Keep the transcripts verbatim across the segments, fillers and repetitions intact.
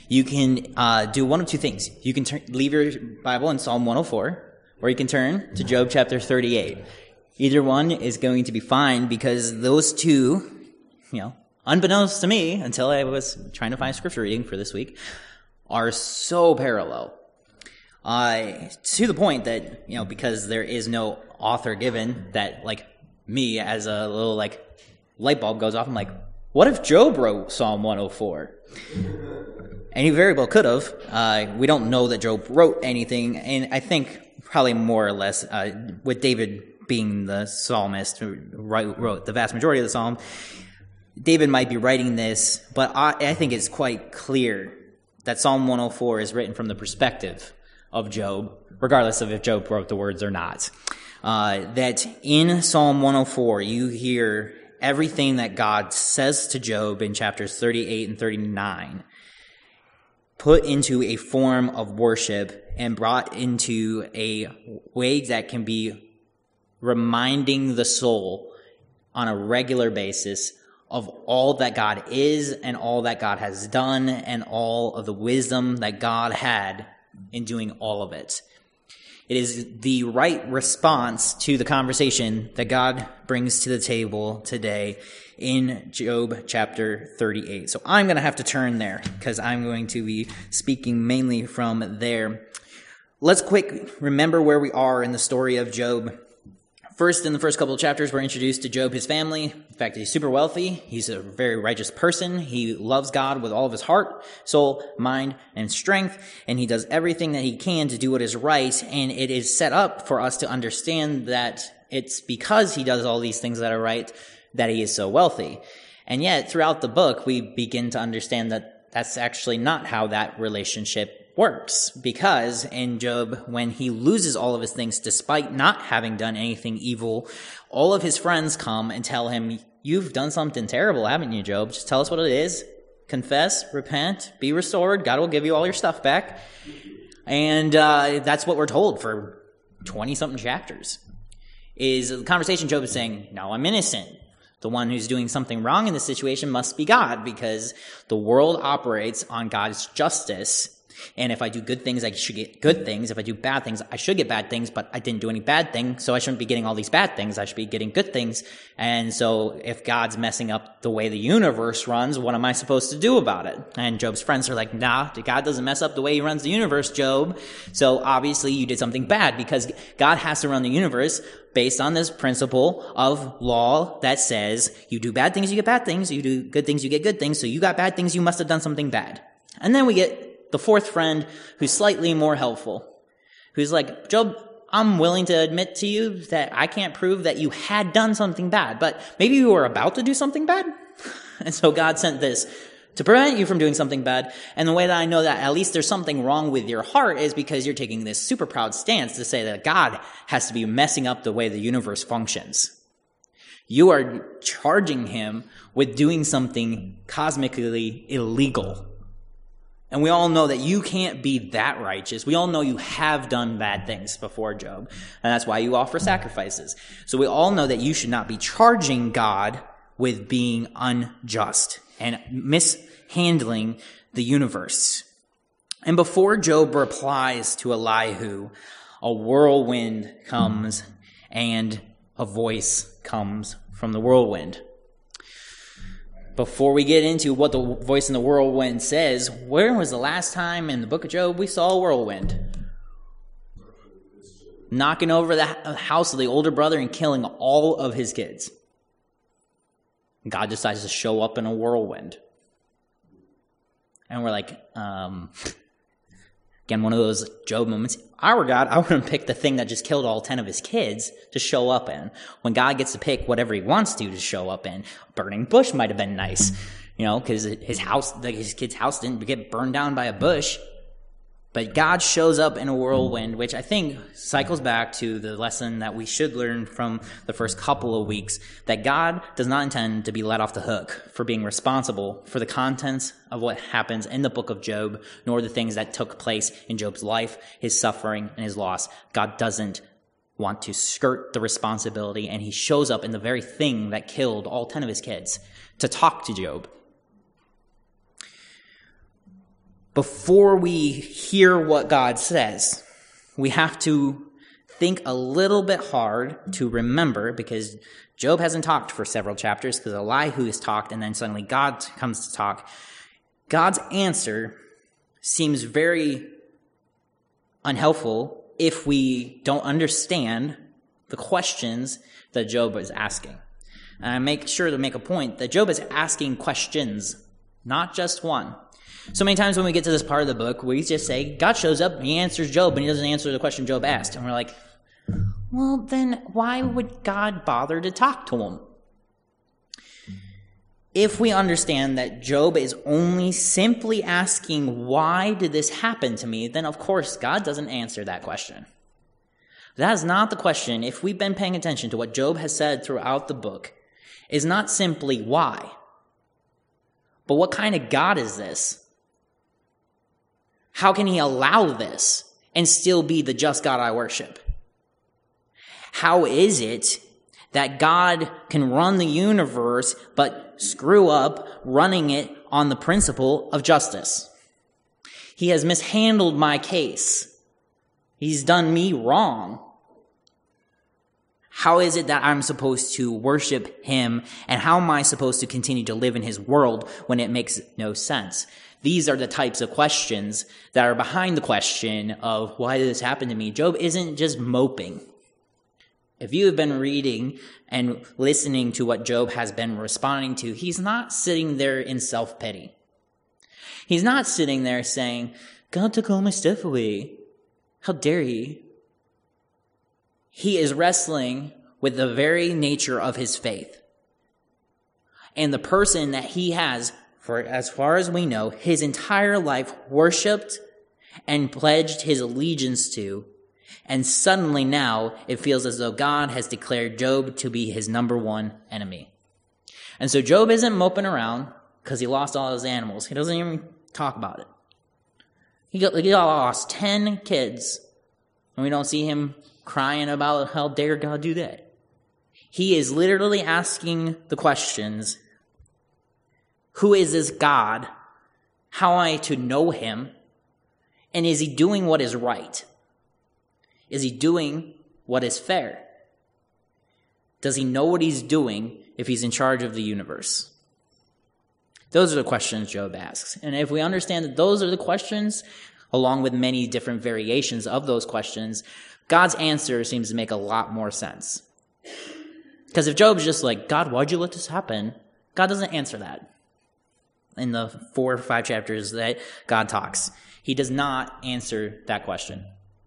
You can uh, do one of two things. You can turn, leave your Bible in Psalm one oh four, or you can turn to Job chapter thirty-eight. Either one is going to be fine because those two, you know, unbeknownst to me until I was trying to find scripture reading for this week, are so parallel. Uh, to the point that, you know, because there is no author given, that, like, me as a little, like, light bulb goes off, I'm like, what if Job wrote Psalm one oh four? And he very well could have. Uh, we don't know that Job wrote anything, and I think probably more or less, uh, with David being the psalmist who wrote the vast majority of the psalm, David might be writing this, but I, I think it's quite clear that Psalm one oh four is written from the perspective of Job, regardless of if Job wrote the words or not. Uh, that in Psalm one oh four, you hear everything that God says to Job in chapters thirty-eight and thirty-nine put into a form of worship and brought into a way that can be reminding the soul on a regular basis of all that God is and all that God has done and all of the wisdom that God had in doing all of it. It is the right response to the conversation that God brings to the table today in Job chapter thirty-eight. So I'm going to have to turn there because I'm going to be speaking mainly from there. Let's quick remember where we are in the story of Job. First, in the first couple of chapters, we're introduced to Job, his family. In fact, he's super wealthy. He's a very righteous person. He loves God with all of his heart, soul, mind, and strength, and he does everything that he can to do what is right, and it is set up for us to understand that it's because he does all these things that are right that he is so wealthy. And yet, throughout the book, we begin to understand that that's actually not how that relationship works, because in Job, when he loses all of his things despite not having done anything evil, all of his friends come and tell him, you've done something terrible, haven't you, Job? Just tell us what it is. Confess, repent, be restored. God will give you all your stuff back. And uh, that's what we're told for twenty-something chapters. Is the conversation Job is saying, no, I'm innocent. The one who's doing something wrong in this situation must be God, because the world operates on God's justice. And if I do good things, I should get good things. If I do bad things, I should get bad things, but I didn't do any bad things, so I shouldn't be getting all these bad things. I should be getting good things. And so if God's messing up the way the universe runs, what am I supposed to do about it? And Job's friends are like, nah, God doesn't mess up the way he runs the universe, Job. So obviously you did something bad, because God has to run the universe based on this principle of law that says you do bad things, you get bad things. You do good things, you get good things. So you got bad things, you must have done something bad. And then we get the fourth friend who's slightly more helpful, who's like, Job, I'm willing to admit to you that I can't prove that you had done something bad, but maybe you were about to do something bad. And so God sent this to prevent you from doing something bad. And the way that I know that at least there's something wrong with your heart is because you're taking this super proud stance to say that God has to be messing up the way the universe functions. You are charging him with doing something cosmically illegal. And we all know that you can't be that righteous. We all know you have done bad things before, Job. And that's why you offer sacrifices. So we all know that you should not be charging God with being unjust and mishandling the universe. And before Job replies to Elihu, a whirlwind comes and a voice comes from the whirlwind. Before we get into what the voice in the whirlwind says, where was the last time in the book of Job we saw a whirlwind? Knocking over the house of the older brother and killing all of his kids. God decides to show up in a whirlwind. And we're like, um, again, one of those Job moments. Our God, I wouldn't pick the thing that just killed all ten of his kids to show up in. When God gets to pick whatever he wants to to show up in, a burning bush might have been nice, you know, because his house, like his kid's house didn't get burned down by a bush. But God shows up in a whirlwind, which I think cycles back to the lesson that we should learn from the first couple of weeks, that God does not intend to be let off the hook for being responsible for the contents of what happens in the book of Job, nor the things that took place in Job's life, his suffering, and his loss. God doesn't want to skirt the responsibility, and he shows up in the very thing that killed all ten of his kids to talk to Job. before we hear what God says, we have to think a little bit hard to remember, because Job hasn't talked for several chapters because Elihu has talked and then suddenly God comes to talk. God's answer seems very unhelpful if we don't understand the questions that Job is asking. And I make sure to make a point that Job is asking questions, not just one. So many times when we get to this part of the book, we just say, God shows up, and he answers Job, and he doesn't answer the question Job asked. And we're like, well, then why would God bother to talk to him? If we understand that Job is only simply asking, why did this happen to me, then of course God doesn't answer that question. That is not the question. If we've been paying attention to what Job has said throughout the book, is not simply why, but what kind of God is this? How can he allow this and still be the just God I worship? How is it that God can run the universe but screw up running it on the principle of justice? He has mishandled my case. He's done me wrong. How is it that I'm supposed to worship him, and how am I supposed to continue to live in his world when it makes no sense? These are the types of questions that are behind the question of why did this happen to me? Job isn't just moping. If you have been reading and listening to what Job has been responding to, he's not sitting there in self-pity. He's not sitting there saying, God took all my stuff away. How dare he? He is wrestling with the very nature of his faith. And the person that he has, for as far as we know, his entire life worshipped and pledged his allegiance to. And suddenly now it feels as though God has declared Job to be his number one enemy. And so Job isn't moping around because he lost all his animals. He doesn't even talk about it. He got, he lost ten kids, and we don't see him crying about how dare God do that. He is literally asking the questions, who is this God? How am I to know him? And is he doing what is right? Is he doing what is fair? Does he know what he's doing if he's in charge of the universe? Those are the questions Job asks. And if we understand that those are the questions, along with many different variations of those questions, God's answer seems to make a lot more sense. Because if Job's just like, God, why'd you let this happen? God doesn't answer that. In the four or five chapters that God talks, he does not answer that question.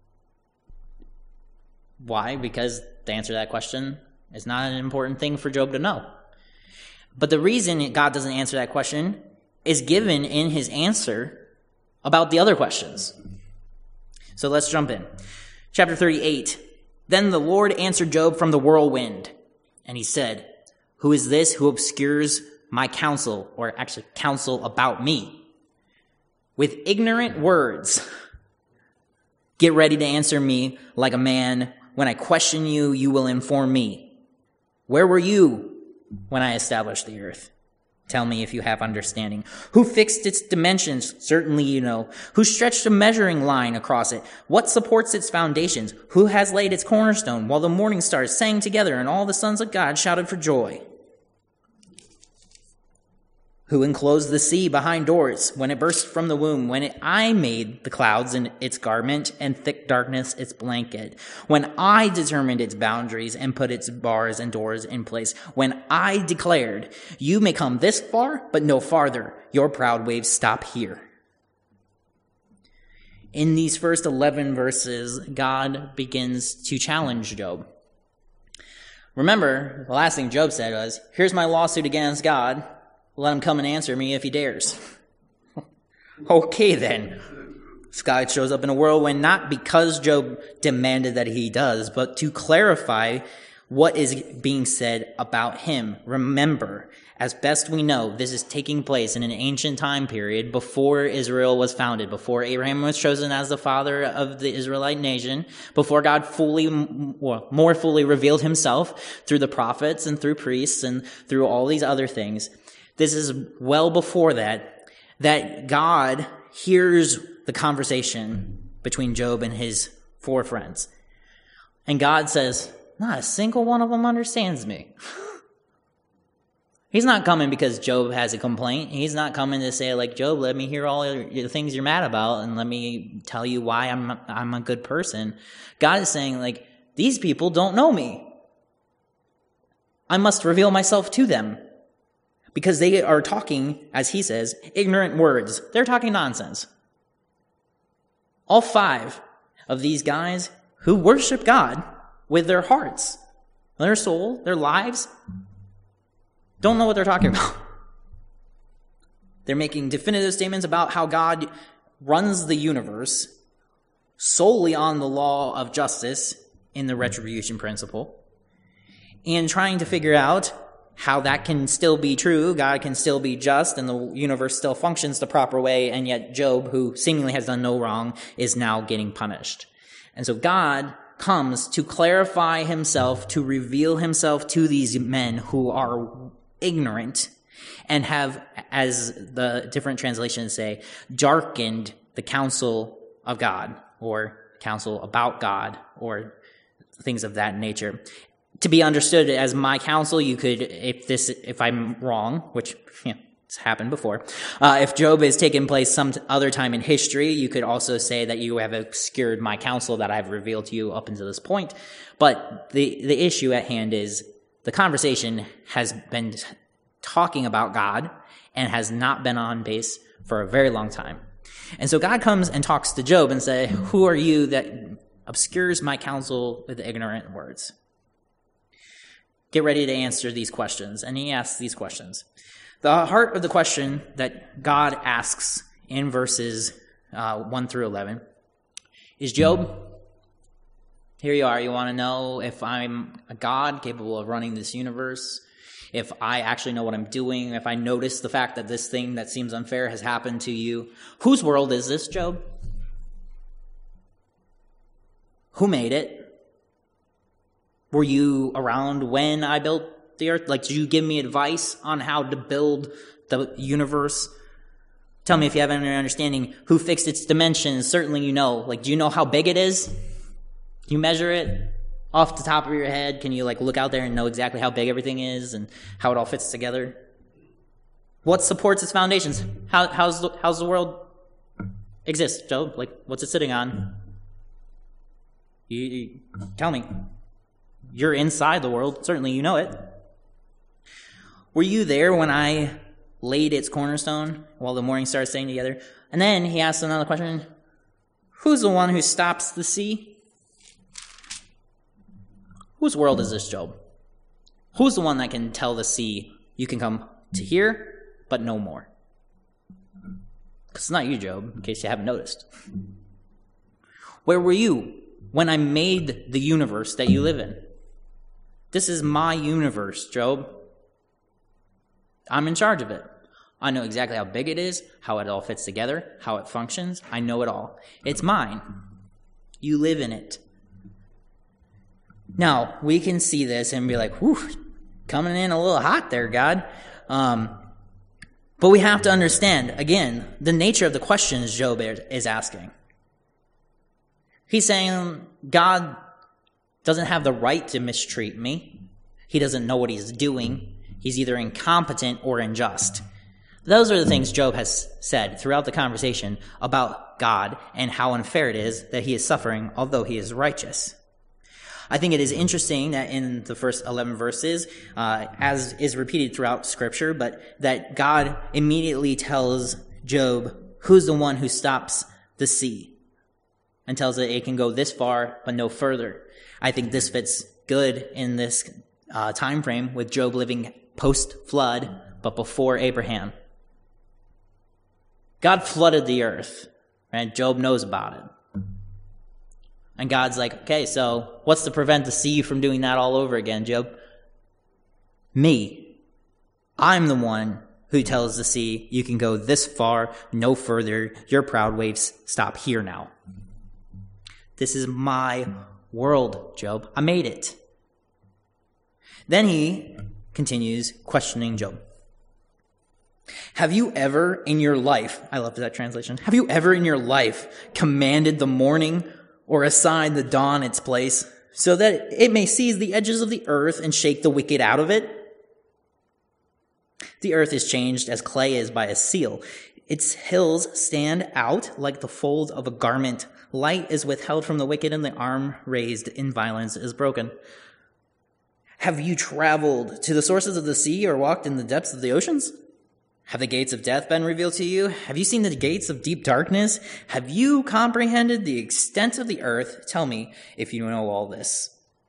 Why? Because to answer that question is not an important thing for Job to know. But the reason God doesn't answer that question is given in his answer about the other questions. So let's jump in. Chapter thirty-eight. Then the Lord answered Job from the whirlwind, and he said, who is this who obscures my counsel, or actually counsel about me, with ignorant words? Get ready to answer me like a man. When I question you, you will inform me. Where were you when I established the earth? Tell me if you have understanding. Who fixed its dimensions? Certainly you know. Who stretched a measuring line across it? What supports its foundations? Who has laid its cornerstone while the morning stars sang together and all the sons of God shouted for joy? Who enclosed the sea behind doors when it burst from the womb, when it, I made the clouds in its garment and thick darkness its blanket, when I determined its boundaries and put its bars and doors in place, when I declared, you may come this far, but no farther. Your proud waves stop here. In these first eleven verses, God begins to challenge Job. Remember, the last thing Job said was, here's my lawsuit against God. Let him come and answer me if he dares. Okay, then. God shows up in a whirlwind, not because Job demanded that he does, but to clarify what is being said about him. Remember, as best we know, this is taking place in an ancient time period before Israel was founded, before Abraham was chosen as the father of the Israelite nation, before God fully, well, more fully revealed himself through the prophets and through priests and through all these other things. This is well before that, that God hears the conversation between Job and his four friends. And God says, not a single one of them understands me. He's not coming because Job has a complaint. He's not coming to say, like, Job, let me hear all the things you're mad about and let me tell you why I'm I'm a good person. God is saying, like, these people don't know me. I must reveal myself to them because they are talking, as he says, ignorant words. They're talking nonsense. All five of these guys who worship God with their hearts, their soul, their lives, don't know what they're talking about. They're making definitive statements about how God runs the universe solely on the law of justice in the retribution principle, and trying to figure out how that can still be true. God can still be just, and the universe still functions the proper way, and yet Job, who seemingly has done no wrong, is now getting punished. And so God comes to clarify himself, to reveal himself to these men who are ignorant and have, as the different translations say, darkened the counsel of God, or counsel about God, or things of that nature. To be understood as my counsel, you could, if this, if I'm wrong, which you know, it's happened before, uh, if Job has taken place some other time in history, you could also say that you have obscured my counsel that I've revealed to you up until this point. But the the issue at hand is the conversation has been talking about God and has not been on base for a very long time. And so God comes and talks to Job and say, who are you that obscures my counsel with ignorant words? Get ready to answer these questions. And he asks these questions. The heart of the question that God asks in verses uh, one through eleven is, Job, here you are. You want to know if I'm a God capable of running this universe, if I actually know what I'm doing, if I notice the fact that this thing that seems unfair has happened to you. Whose world is this, Job? Who made it? Were you around when I built the earth? Like, did you give me advice on how to build the universe? Tell me if you have any understanding who fixed its dimensions. Certainly you know. Like, do you know how big it is? Can you measure it off the top of your head? Can you, like, look out there and know exactly how big everything is and how it all fits together? What supports its foundations? How, how's, the, how's the world exist, Job? Like, what's it sitting on? You, you, tell me. You're inside the world. Certainly you know it. Were you there when I laid its cornerstone while the morning stars sang together? And then he asks another question. Who's the one who stops the sea? Whose world is this, Job? Who's the one that can tell the sea, you can come to here, but no more? Because it's not you, Job, in case you haven't noticed. Where were you when I made the universe that you live in? This is my universe, Job. I'm in charge of it. I know exactly how big it is, how it all fits together, how it functions. I know it all. It's mine. You live in it. Now, we can see this and be like, whew, coming in a little hot there, God. Um, but we have to understand, again, the nature of the questions Job is asking. He's saying God doesn't have the right to mistreat me. He doesn't know what he's doing. He's either incompetent or unjust. Those are the things Job has said throughout the conversation about God and how unfair it is that he is suffering, although he is righteous. I think it is interesting that in the first eleven verses, uh, as is repeated throughout Scripture, but that God immediately tells Job who's the one who stops the sea and tells it it can go this far but no further. I think this fits good in this uh, time frame with Job living post-flood but before Abraham. God flooded the earth, right? Job knows about it. And God's like, okay, so what's to prevent the sea from doing that all over again, Job? Me. I'm the one who tells the sea, you can go this far, no further. Your proud waves stop here now. This is my world, Job. I made it. Then he continues questioning Job. Have you ever in your life, I love that translation, have you ever in your life commanded the morning or assigned the dawn its place so that it may seize the edges of the earth and shake the wicked out of it? The earth is changed as clay is by a seal. Its hills stand out like the folds of a garment. Light is withheld from the wicked, and the arm raised in violence is broken. Have you traveled to the sources of the sea or walked in the depths of the oceans? Have the gates of death been revealed to you? Have you seen the gates of deep darkness? Have you comprehended the extent of the earth? Tell me if you know all this.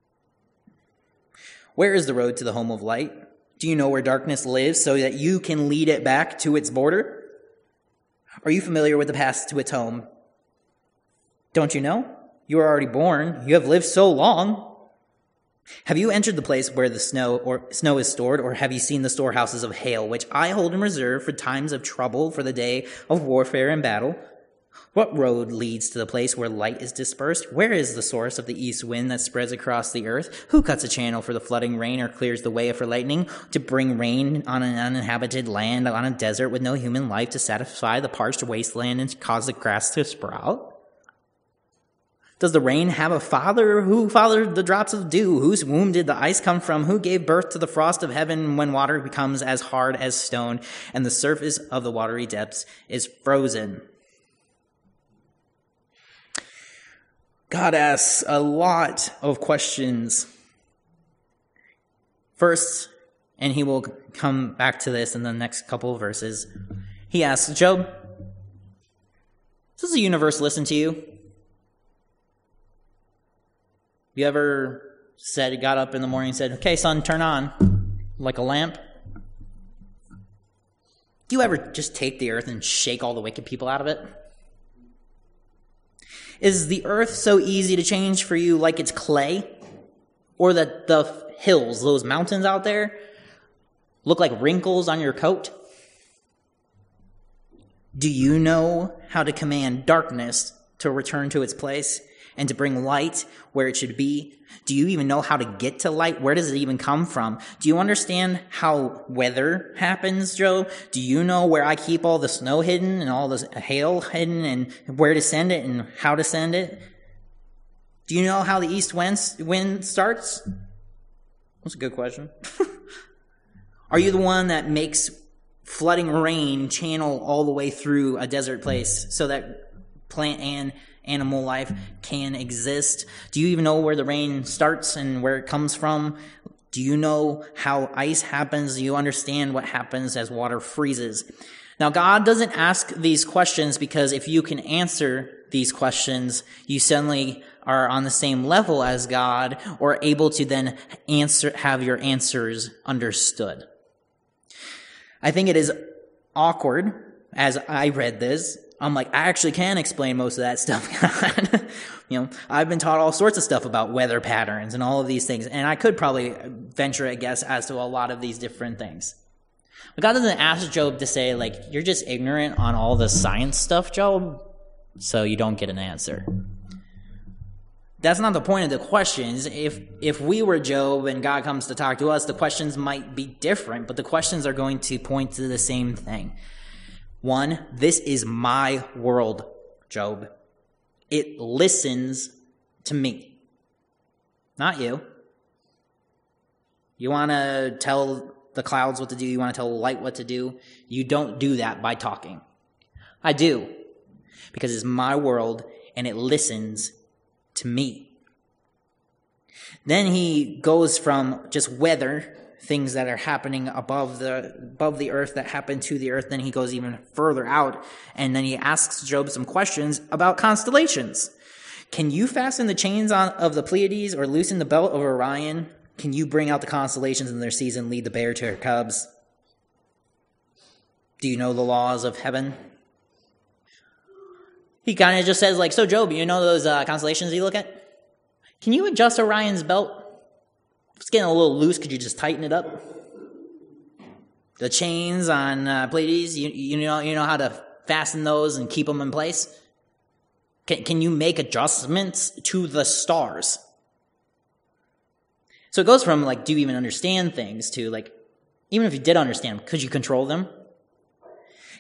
Where is the road to the home of light? Do you know where darkness lives so that you can lead it back to its border? Are you familiar with the path to its home? Don't you know? You are already born. You have lived so long. Have you entered the place where the snow or snow is stored, or have you seen the storehouses of hail, which I hold in reserve for times of trouble, for the day of warfare and battle? What road leads to the place where light is dispersed? Where is the source of the east wind that spreads across the earth? Who cuts a channel for the flooding rain or clears the way for lightning, to bring rain on an uninhabited land, on a desert with no human life, to satisfy the parched wasteland and cause the grass to sprout? Does the rain have a father? Who fathered the drops of dew? Whose womb did the ice come from? Who gave birth to the frost of heaven when water becomes as hard as stone and the surface of the watery depths is frozen? God asks a lot of questions. First, and he will come back to this in the next couple of verses, he asks, Job, does the universe listen to you? You ever said, got up in the morning and said, okay, sun, turn on, like a lamp? Do you ever just take the earth and shake all the wicked people out of it? Is the earth so easy to change for you like it's clay? Or that the hills, those mountains out there, look like wrinkles on your coat? Do you know how to command darkness to return to its place and to bring light where it should be? Do you even know how to get to light? Where does it even come from? Do you understand how weather happens, Joe? Do you know where I keep all the snow hidden and all the hail hidden and where to send it and how to send it? Do you know how the east wind starts? That's a good question. Are you the one that makes flooding rain channel all the way through a desert place so that plant and animal life can exist? Do you even know where the rain starts and where it comes from? Do you know how ice happens? Do you understand what happens as water freezes? Now, God doesn't ask these questions because if you can answer these questions, you suddenly are on the same level as God or able to then answer, have your answers understood. I think it is awkward as I read this. I'm like, I actually can explain most of that stuff, God. You know, I've been taught all sorts of stuff about weather patterns and all of these things, and I could probably venture a guess as to a lot of these different things. But God doesn't ask Job to say, like, you're just ignorant on all the science stuff, Job, so you don't get an answer. That's not the point of the questions. If if we were Job and God comes to talk to us, the questions might be different, but the questions are going to point to the same thing. One, this is my world, Job. It listens to me, not you. You want to tell the clouds what to do. You want to tell light what to do. You don't do that by talking. I do, because it's my world and it listens to me. Then he goes from just weather, things that are happening above the above the earth that happen to the earth. Then he goes even further out, and then he asks Job some questions about constellations. Can you fasten the chains on of the Pleiades or loosen the belt of Orion? Can you bring out the constellations in their season, lead the bear to her cubs? Do you know the laws of heaven? He kind of just says, like, so Job, you know those uh, constellations you look at? Can you adjust Orion's belt? It's getting a little loose. Could you just tighten it up? The chains on uh, Pleiades, you, you know you know how to fasten those and keep them in place? Can, can you make adjustments to the stars? So it goes from, like, do you even understand things to, like, even if you did understand them, could you control them?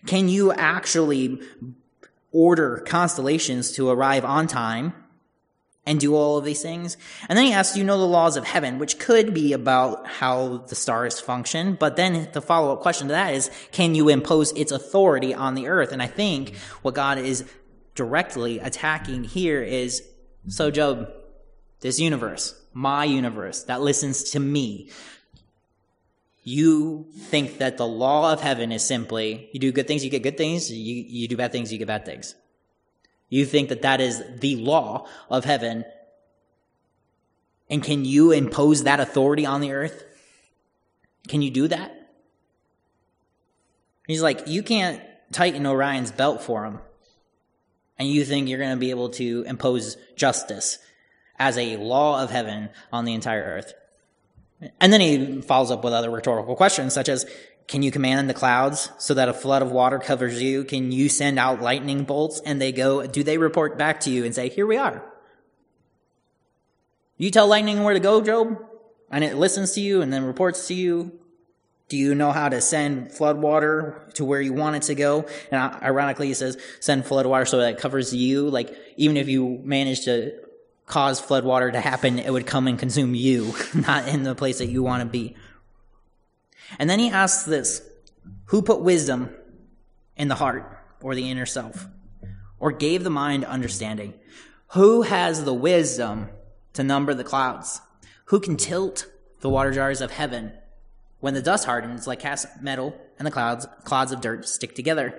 Can you actually order constellations to arrive on time and do all of these things? And then he asks, do you know the laws of heaven, which could be about how the stars function. But then the follow-up question to that is, can you impose its authority on the earth? And I think what God is directly attacking here is, so Job, this universe, my universe that listens to me, you think that the law of heaven is simply, you do good things, you get good things, you, you do bad things, you get bad things. You think that that is the law of heaven. And can you impose that authority on the earth? Can you do that? He's like, you can't tighten Orion's belt for him. And you think you're going to be able to impose justice as a law of heaven on the entire earth. And then he follows up with other rhetorical questions, such as, can you command the clouds so that a flood of water covers you? Can you send out lightning bolts and they go, do they report back to you and say, here we are? You tell lightning where to go, Job, and it listens to you and then reports to you. Do you know how to send flood water to where you want it to go? And ironically, he says, send flood water so that it covers you. Like, even if you manage to cause flood water to happen, it would come and consume you, not in the place that you want to be. And then he asks this, who put wisdom in the heart or the inner self, or gave the mind understanding? Who has the wisdom to number the clouds? Who can tilt the water jars of heaven when the dust hardens like cast metal and the clouds, clods of dirt stick together?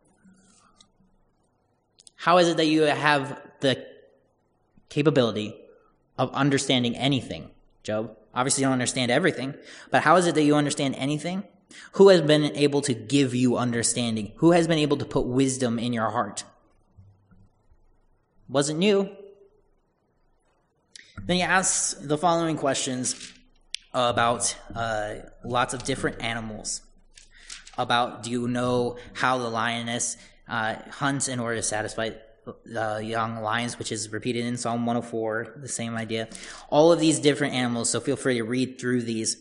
How is it that you have the capability of understanding anything, Job? Obviously, you don't understand everything, but how is it that you understand anything? Who has been able to give you understanding? Who has been able to put wisdom in your heart? Wasn't you. Then he asks the following questions about uh, lots of different animals. About, do you know how the lioness uh, hunts in order to satisfy Uh, young lions, which is repeated in Psalm one oh four, the same idea. All of these different animals, so feel free to read through these.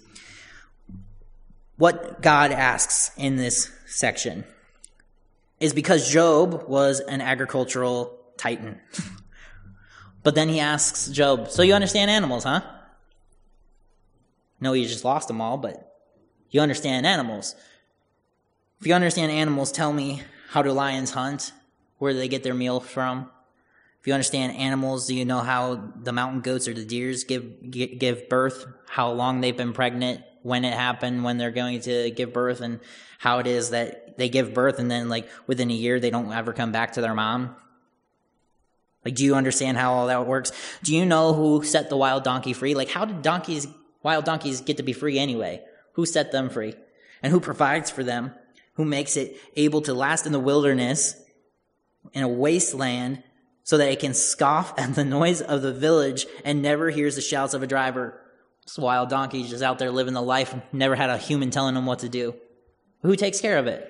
What God asks in this section is because Job was an agricultural titan. But then he asks Job, so you understand animals, huh? No, you just lost them all, but you understand animals. If you understand animals, tell me, how do lions hunt? Where do they get their meal from? If you understand animals, do you know how the mountain goats or the deers give give birth? How long they've been pregnant? When it happened? When they're going to give birth? And how it is that they give birth and then, like, within a year they don't ever come back to their mom? Like, do you understand how all that works? Do you know who set the wild donkey free? Like, how did donkeys, wild donkeys get to be free anyway? Who set them free? And who provides for them? Who makes it able to last in the wilderness, in a wasteland, so that it can scoff at the noise of the village and never hears the shouts of a driver? This wild donkey just out there living the life, never had a human telling him what to do. Who takes care of it?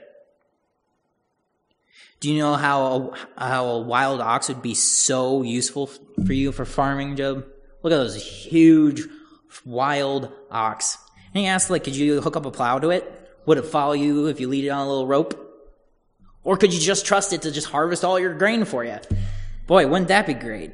Do you know how a, how a wild ox would be so useful for you for farming, Job? Look at those huge wild ox. And he asked, like, could you hook up a plow to it? Would it follow you if you lead it on a little rope? Or could you just trust it to just harvest all your grain for you? Boy, wouldn't that be great?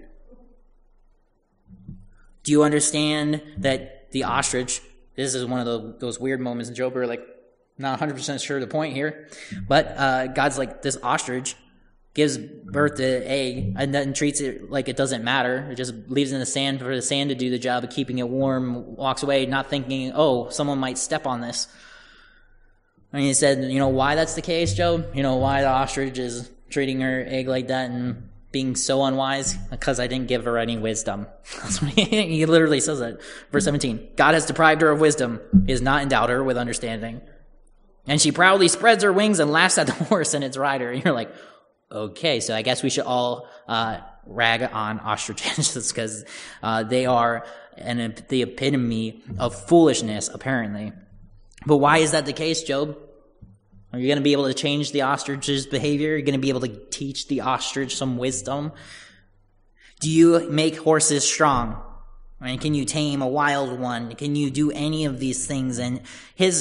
Do you understand that the ostrich, this is one of the, those weird moments in Job where, like, not one hundred percent sure the point here, but uh, God's like, this ostrich gives birth to an egg and then treats it like it doesn't matter. It just leaves it in the sand for the sand to do the job of keeping it warm, walks away, not thinking, oh, someone might step on this. And he said, you know why that's the case, Job? You know why the ostrich is treating her egg like that and being so unwise? Because I didn't give her any wisdom. That's what he, he literally says that. Verse seventeen, God has deprived her of wisdom. He has not endowed her with understanding. And she proudly spreads her wings and laughs at the horse and its rider. And you're like, okay, so I guess we should all uh, rag on ostriches because uh, they are an, the epitome of foolishness, apparently. But why is that the case, Job? Are you going to be able to change the ostrich's behavior? Are you going to be able to teach the ostrich some wisdom? Do you make horses strong? I mean, can you tame a wild one? Can you do any of these things? And his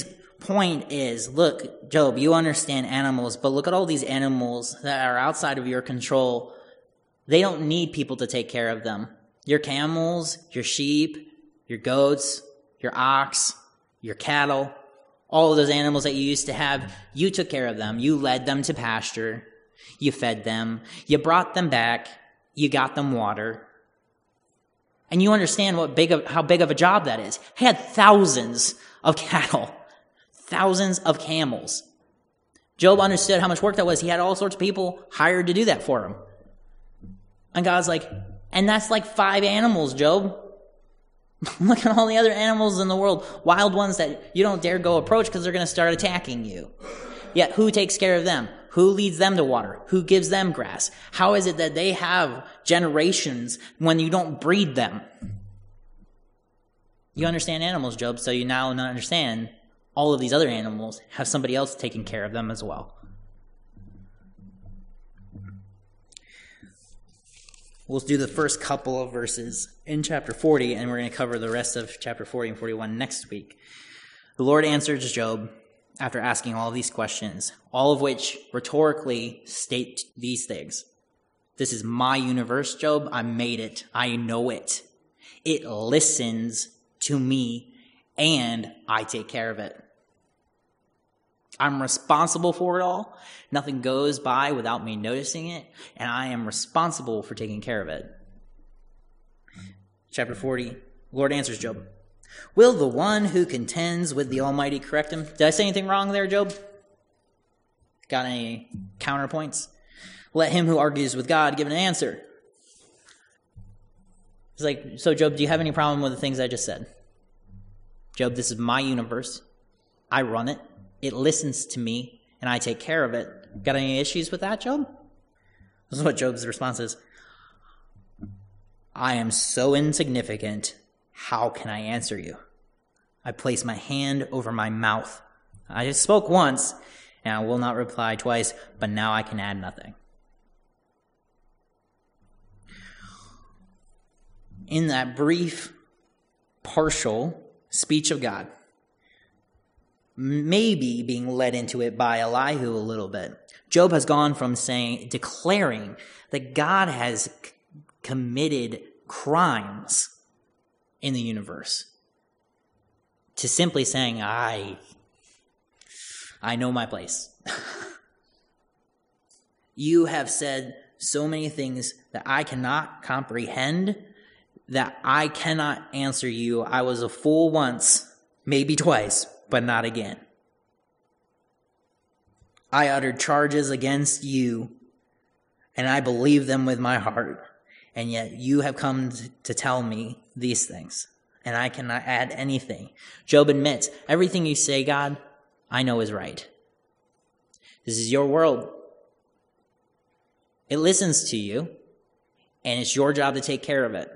point is, look, Job, you understand animals, but look at all these animals that are outside of your control. They don't need people to take care of them. Your camels, your sheep, your goats, your ox, your cattle, all of those animals that you used to have, you took care of them. You led them to pasture. You fed them. You brought them back. You got them water. And you understand what big of, how big of a job that is. He had thousands of cattle, thousands of camels. Job understood how much work that was. He had all sorts of people hired to do that for him. And God's like, and that's like five animals, Job. Look at all the other animals in the world, wild ones that you don't dare go approach because they're going to start attacking you. Yet who takes care of them? Who leads them to water? Who gives them grass? How is it that they have generations when you don't breed them? You understand animals, Job, so you now understand all of these other animals have somebody else taking care of them as well. We'll do the first couple of verses in chapter forty, and we're going to cover the rest of chapter forty and forty-one next week. The Lord answers Job after asking all of these questions, all of which rhetorically state these things. This is my universe, Job. I made it. I know it. It listens to me, and I take care of it. I'm responsible for it all. Nothing goes by without me noticing it, and I am responsible for taking care of it. Chapter forty, Lord answers Job. Will the one who contends with the Almighty correct him? Did I say anything wrong there, Job? Got any counterpoints? Let him who argues with God give an answer. It's like, so Job, do you have any problem with the things I just said? Job, this is my universe. I run it. It listens to me, and I take care of it. Got any issues with that, Job? This is what Job's response is. I am so insignificant. How can I answer you? I place my hand over my mouth. I just spoke once, and I will not reply twice, but now I can add nothing. In that brief, partial speech of God, maybe being led into it by Elihu a little bit, Job has gone from saying, declaring that God has c- committed crimes in the universe, to simply saying, I, I know my place. You have said so many things that I cannot comprehend, that I cannot answer you. I was a fool once, maybe twice, but not again. I uttered charges against you, and I believe them with my heart, and yet you have come to tell me these things, and I cannot add anything. Job admits, everything you say, God, I know is right. This is your world. It listens to you, and it's your job to take care of it.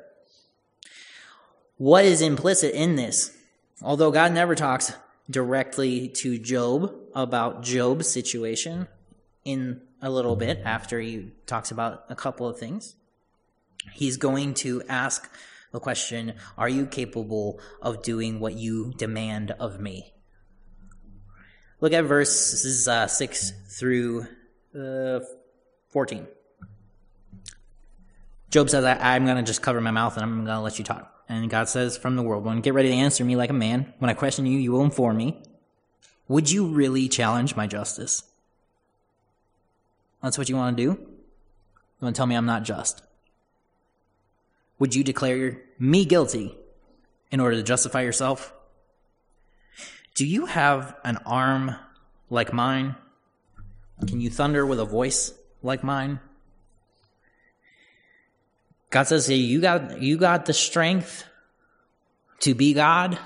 What is implicit in this? Although God never talks directly to Job about Job's situation in a little bit after he talks about a couple of things, he's going to ask the question, are you capable of doing what you demand of me? Look at verses uh, six through uh, fourteen. Job says, I, I'm going to just cover my mouth and I'm going to let you talk. And God says from the world one, get ready to answer me like a man. When I question you, you will inform me. Would you really challenge my justice? That's what you want to do? You want to tell me I'm not just? Would you declare me guilty in order to justify yourself? Do you have an arm like mine? Can you thunder with a voice like mine? God says, hey, you got, you got the strength to be God?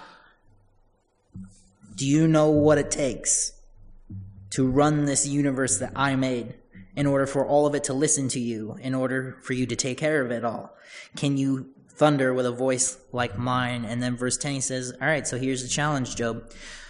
Do you know what it takes to run this universe that I made in order for all of it to listen to you, in order for you to take care of it all? Can you thunder with a voice like mine? And then verse ten, he says, all right, so here's the challenge, Job.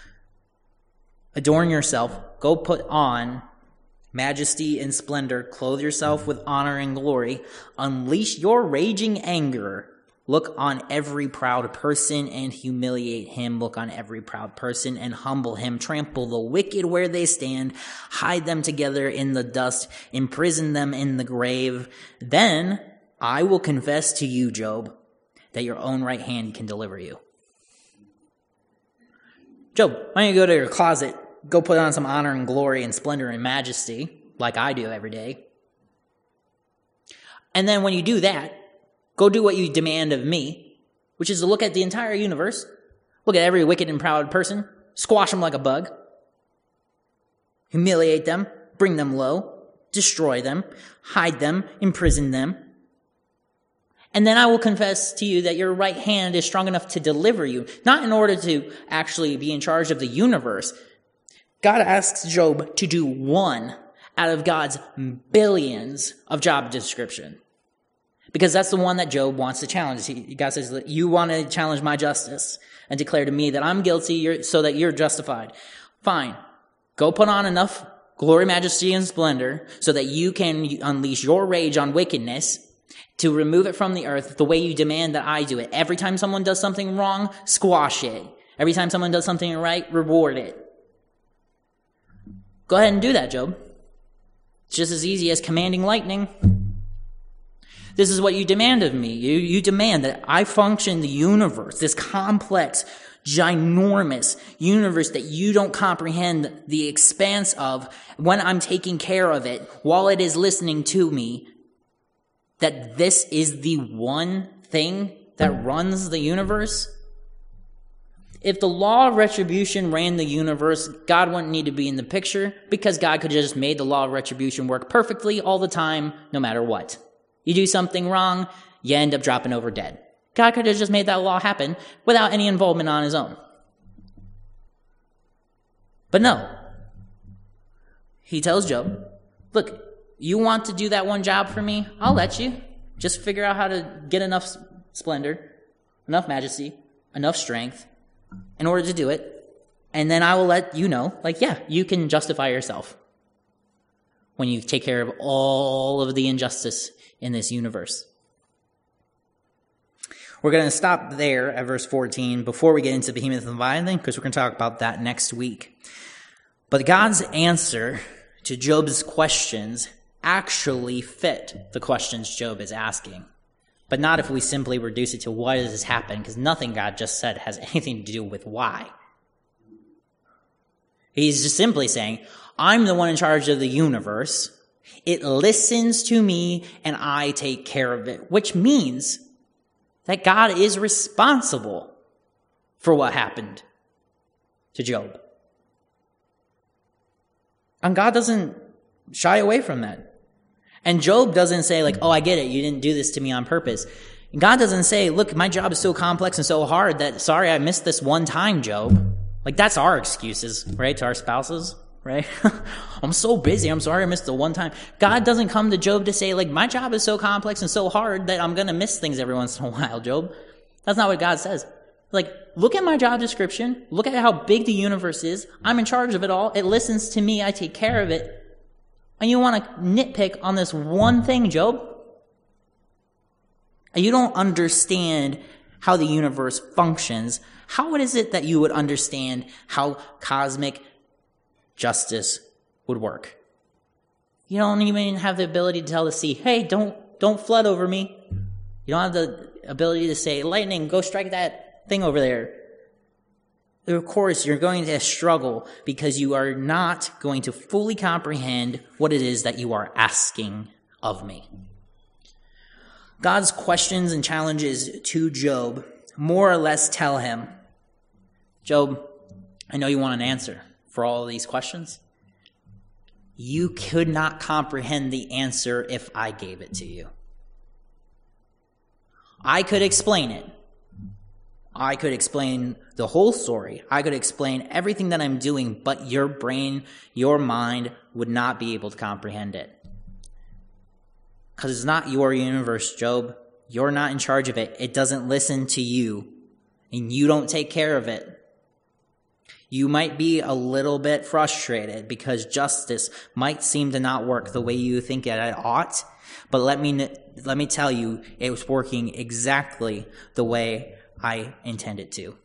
Adorn yourself. Go put on majesty and splendor. Clothe yourself with honor and glory. Unleash your raging anger Look on every proud person and humiliate him. Look on every proud person and humble him. Trample the wicked where they stand. Hide them together in the dust. Imprison them in the grave. Then I will confess to you, Job, that your own right hand can deliver you. Job, why don't you go to your closet, go put on some honor and glory and splendor and majesty, like I do every day. And then when you do that, go do what you demand of me, which is to look at the entire universe, look at every wicked and proud person, squash them like a bug, humiliate them, bring them low, destroy them, hide them, imprison them. And then I will confess to you that your right hand is strong enough to deliver you, not in order to actually be in charge of the universe. God asks Job to do one out of God's billions of job description. Because that's the one that Job wants to challenge. He, God says, you want to challenge my justice and declare to me that I'm guilty you're, so that you're justified. Fine. Go put on enough glory, majesty, and splendor so that you can unleash your rage on wickedness to remove it from the earth the way you demand that I do it. Every time someone does something wrong, squash it. Every time someone does something right, reward it. Go ahead and do that, Job. It's just as easy as commanding lightning. This is what you demand of me. You, you demand that I function the universe, this complex, ginormous universe that you don't comprehend the expanse of when I'm taking care of it while it is listening to me, that this is the one thing that runs the universe. If the law of retribution ran the universe, God wouldn't need to be in the picture because God could have just made the law of retribution work perfectly all the time, no matter what. You do something wrong, you end up dropping over dead. God could have just made that law happen without any involvement on his own. But no. He tells Job, look, you want to do that one job for me? I'll let you. Just figure out how to get enough splendor, enough majesty, enough strength in order to do it. And then I will let you know, like, yeah, you can justify yourself when you take care of all of the injustice in this universe. We're going to stop there at verse fourteen before we get into Behemoth and Leviathan, because we're going to talk about that next week. But God's answer to Job's questions actually fit the questions Job is asking. But not if we simply reduce it to why does this happen, because nothing God just said has anything to do with why. He's just simply saying, I'm the one in charge of the universe. It listens to me and I take care of it, which means that God is responsible for what happened to Job. And God doesn't shy away from that. And Job doesn't say like, oh, I get it. You didn't do this to me on purpose. And God doesn't say, look, my job is so complex and so hard that, sorry, I missed this one time, Job. Like, that's our excuses, right, to our spouses, right? I'm so busy. I'm sorry I missed the one time. God doesn't come to Job to say, like, my job is so complex and so hard that I'm going to miss things every once in a while, Job. That's not what God says. Like, look at my job description. Look at how big the universe is. I'm in charge of it all. It listens to me. I take care of it. And you want to nitpick on this one thing, Job? You don't understand how the universe functions. How is it that you would understand how cosmic justice would work? You don't even have the ability to tell the sea, hey, don't don't flood over me. You don't have the ability to say, lightning, go strike that thing over there. Of course, you're going to struggle because you are not going to fully comprehend what it is that you are asking of me. God's questions and challenges to Job more or less tell him, Job, I know you want an answer for all of these questions. You could not comprehend the answer if I gave it to you. I could explain it. I could explain the whole story. I could explain everything that I'm doing, but your brain, your mind would not be able to comprehend it. Because it's not your universe, Job. You're not in charge of it. It doesn't listen to you, and you don't take care of it. You might be a little bit frustrated because justice might seem to not work the way you think it ought. But let me let me tell you, it was working exactly the way I intended to.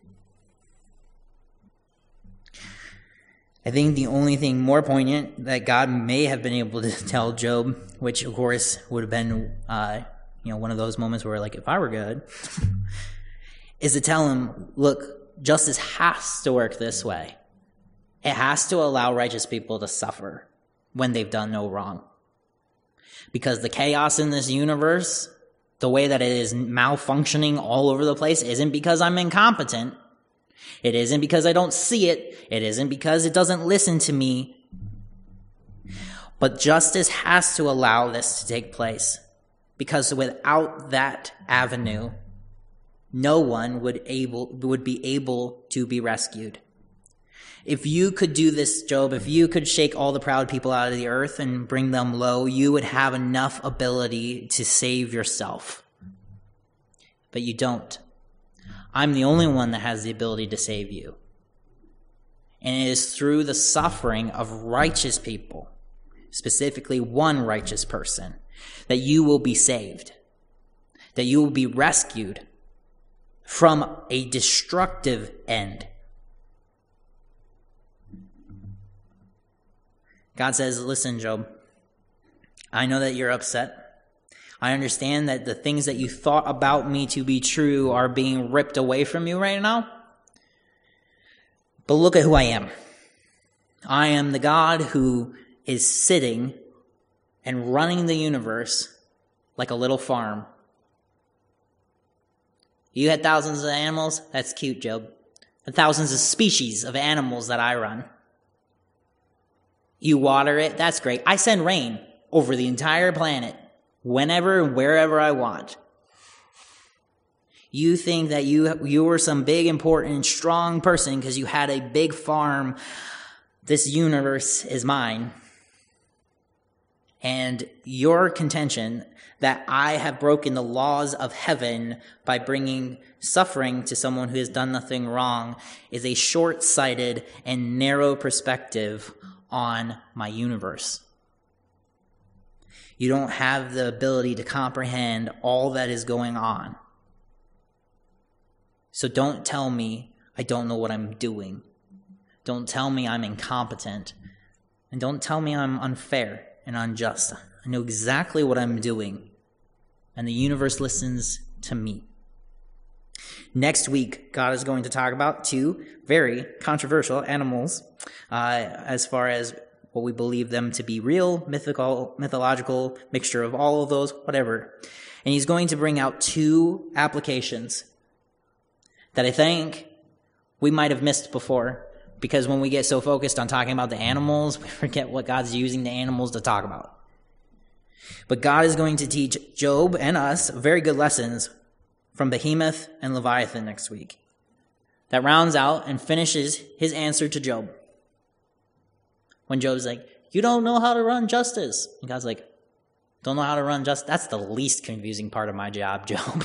I think the only thing more poignant that God may have been able to tell Job, which of course would have been, uh, you know, one of those moments where, like, if I were good, is to tell him, look, justice has to work this way. It has to allow righteous people to suffer when they've done no wrong. Because the chaos in this universe, the way that it is malfunctioning all over the place, isn't because I'm incompetent. It isn't because I don't see it. It isn't because it doesn't listen to me. But justice has to allow this to take place. Because without that avenue, no one would able would be able to be rescued. If you could do this, Job, if you could shake all the proud people out of the earth and bring them low, you would have enough ability to save yourself. But you don't. I'm the only one that has the ability to save you. And it is through the suffering of righteous people, specifically one righteous person, that you will be saved, that you will be rescued from a destructive end. God says, listen, Job, I know that you're upset. I understand that the things that you thought about me to be true are being ripped away from you right now. But look at who I am. I am the God who is sitting and running the universe like a little farm. You had thousands of animals? That's cute, Job. And thousands of species of animals that I run. You water it? That's great. I send rain over the entire planet. Whenever and wherever I want. You think that you you were some big, important, strong person because you had a big farm. This universe is mine. And your contention that I have broken the laws of heaven by bringing suffering to someone who has done nothing wrong is a short-sighted and narrow perspective on my universe. You don't have the ability to comprehend all that is going on. So don't tell me I don't know what I'm doing. Don't tell me I'm incompetent. And don't tell me I'm unfair and unjust. I know exactly what I'm doing. And the universe listens to me. Next week, God is going to talk about two very controversial animals uh, as far as what we believe them to be real, mythical, mythological, mixture of all of those, whatever. And he's going to bring out two applications that I think we might have missed before, because when we get so focused on talking about the animals, we forget what God's using the animals to talk about. But God is going to teach Job and us very good lessons from Behemoth and Leviathan next week. That rounds out and finishes his answer to Job. When Job's like, you don't know how to run justice. And God's like, don't know how to run justice? That's the least confusing part of my job, Job.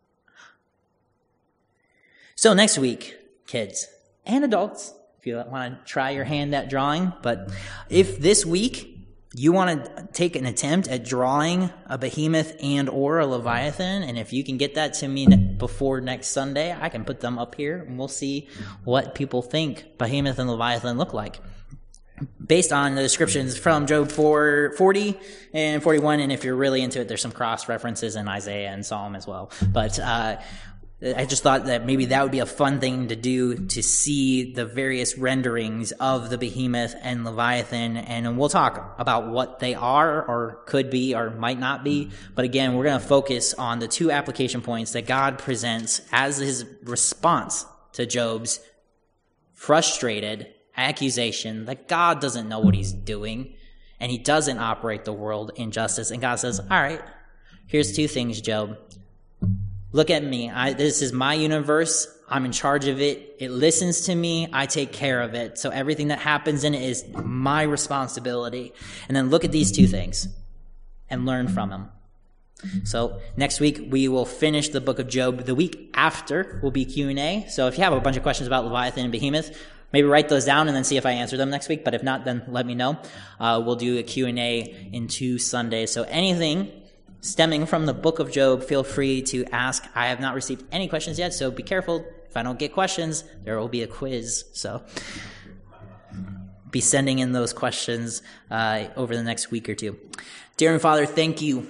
So next week, kids and adults, if you want to try your hand at drawing, but if this week you want to take an attempt at drawing a behemoth and or a leviathan, and if you can get that to me before next Sunday, I can put them up here and we'll see what people think behemoth and leviathan look like, based on the descriptions from Job four forty and forty-one. And if you're really into it, there's some cross references in Isaiah and Psalm as well. But uh I just thought that maybe that would be a fun thing to do, to see the various renderings of the behemoth and leviathan, and we'll talk about what they are or could be or might not be. But again, we're going to focus on the two application points that God presents as his response to Job's frustrated accusation that God doesn't know what he's doing and he doesn't operate the world in justice. And God says, all right, here's two things, Job. Look at me. I, this is my universe. I'm in charge of it. It listens to me. I take care of it. So everything that happens in it is my responsibility. And then look at these two things and learn from them. So next week we will finish the book of Job. The week after will be Q and A. So if you have a bunch of questions about Leviathan and Behemoth, maybe write those down and then see if I answer them next week. But if not, then let me know. Uh, we'll do a Q and A in two Sundays. So anything stemming from the book of Job, feel free to ask. I have not received any questions yet, so be careful. If I don't get questions, there will be a quiz. So be sending in those questions uh, over the next week or two. Dear and Father, thank you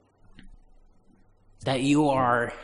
that you are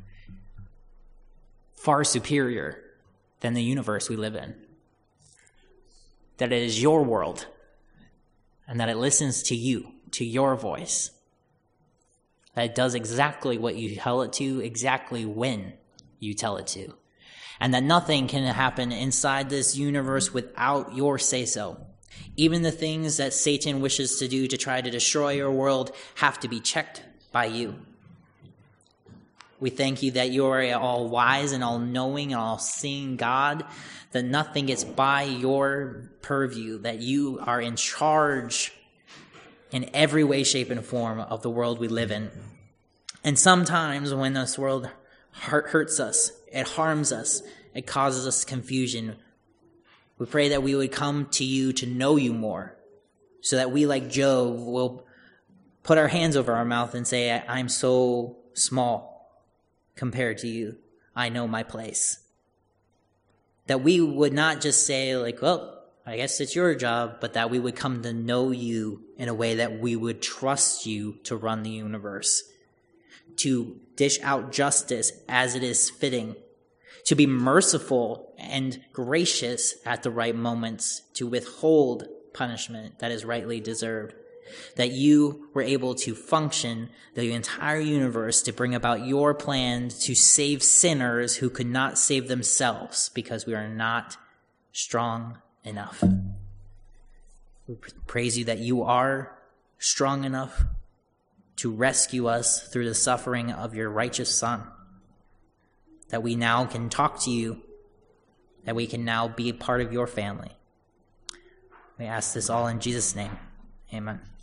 far superior than the universe we live in. That it is your world, and that it listens to you, to your voice. That it does exactly what you tell it to, exactly when you tell it to. And that nothing can happen inside this universe without your say-so. Even the things that Satan wishes to do to try to destroy your world have to be checked by you. We thank you that you are all wise and all knowing and all seeing God, that nothing gets by your purview, that you are in charge in every way, shape, and form of the world we live in. And sometimes when this world hurts us, it harms us, it causes us confusion, we pray that we would come to you to know you more, so that we, like Job, will put our hands over our mouth and say, I'm so small compared to you. I know my place. That we would not just say, like, well, I guess it's your job, but that we would come to know you in a way that we would trust you to run the universe, to dish out justice as it is fitting, to be merciful and gracious at the right moments, to withhold punishment that is rightly deserved. That you were able to function the entire universe to bring about your plan to save sinners who could not save themselves because we are not strong enough. We praise you that you are strong enough to rescue us through the suffering of your righteous Son. That we now can talk to you, that we can now be a part of your family. We ask this all in Jesus' name. Amen.